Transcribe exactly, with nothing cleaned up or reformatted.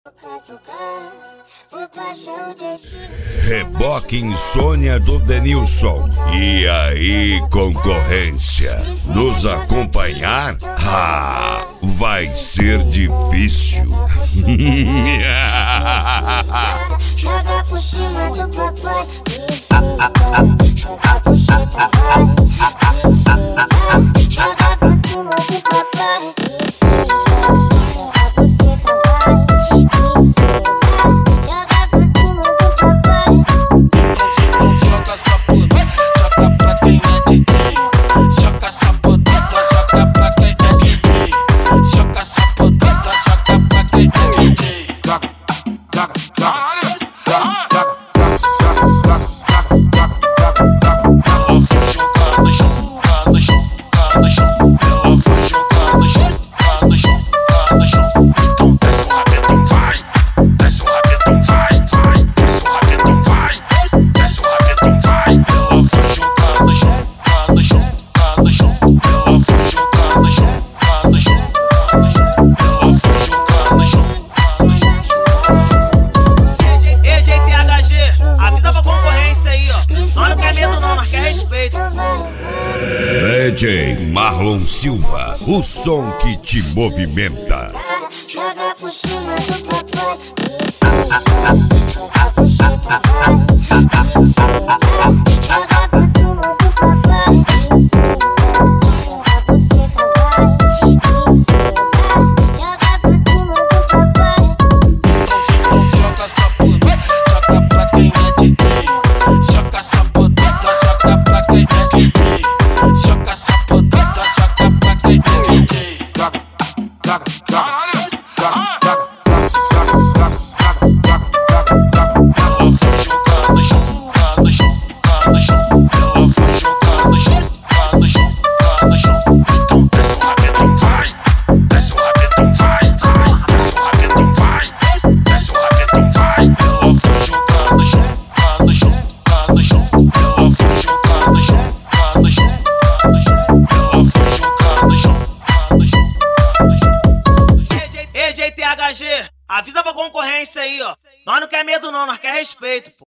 Reboque Insônia do Denilson. E aí, concorrência? Nos acompanhar? Ah, vai ser difícil. Joga por cima do papai. Joga por cima do papai. Joga por cima do papai. Joga essa puta, joga pra quem é D J. Joga essa puta, joga pra quem é D J. Joga essa puta, joga pra quem é D J. Joga, joga, joga. Ela vai jogar no chão, no chão, no chão. Ela vai jogar no chão, no chão, no chão. Então desce o rabetão, vai. Desce o rabetão, vai, vai. Desce o rabetão, vai. Desce o rabetão, vai. Ela vai jogar no chão, no chão, no chão. Ela vai jogar no chão, no chão, no chão. Ela vai jogar no chão, no chão. Ei, J T H G, avisa pra concorrência aí, ó. Nós não quer medo não, nós quer respeito. D J Marlon Silva, o som que te movimenta. Joga por cima do papai. Joga por cima do papai. Joga por cima do papai. Joga por cima do papai. Joga essa puta, joga pra quem é D J. Joga essa puta, joga pra quem é D J. Joga essa puta, joga pra quem é D J. Joga, joga, joga. Ela vai jogar no chão, no chão, no chão. Ela vai jogar no chão, no chão, no chão. Então desce o rabetão, vai. Desce o rabetão, vai, vai. Desce o rabetão, vai. Desce o rabetão, vai. Ela vai jogar no chão, no chão, no chão. Ela vai jogar no chão, no chão, no chão. Ela vai jogar no chão, no chão, no chão. Ei, J T H G, avisa pra concorrência aí, ó. Nós não quer medo não, nós quer respeito, pô.